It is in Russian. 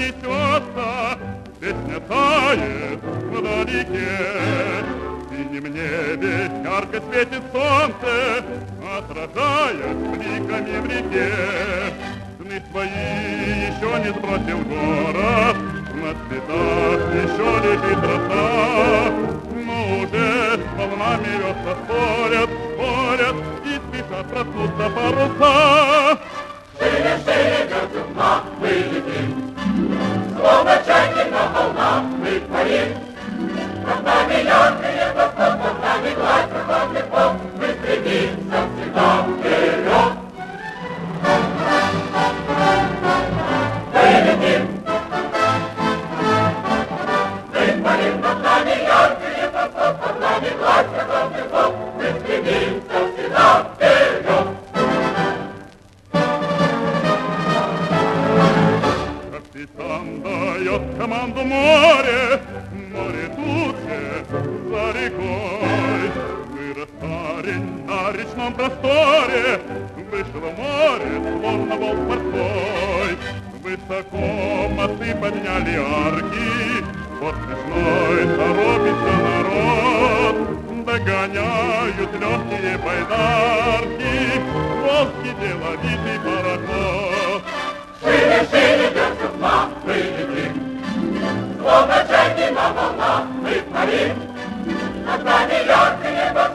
несется, песня тает вдалеке. В синем небе ярко светит солнце, отражаясь бликами в реке. Сны свои еще не сбросил город, на цветах еще лежит роса. Но уже с волнами весла спорят, спорят и спешат проснуться паруса. Шире, шире весел дна мы летим, словно чайки на волнах мы парим. Над нами яркое восток, над нами гладь кругом легко, мы стремимся всегда вперед. Мы летим, мы парим, над нами яркое восток, над нами гладь кругом легко, мы стремимся всегда вперед. Капитан дает команду море, море тут же за рекой. Вырос парень на речном просторе, вышел в море, словно волк морской. Высоко мосы подняли арки, вот смешной торопится народ. Догоняют легкие байдарки, плоский деловитый пароход. Шире, шире весел дна мы летим, словно чайки на волнах мы парим. Над нами яркое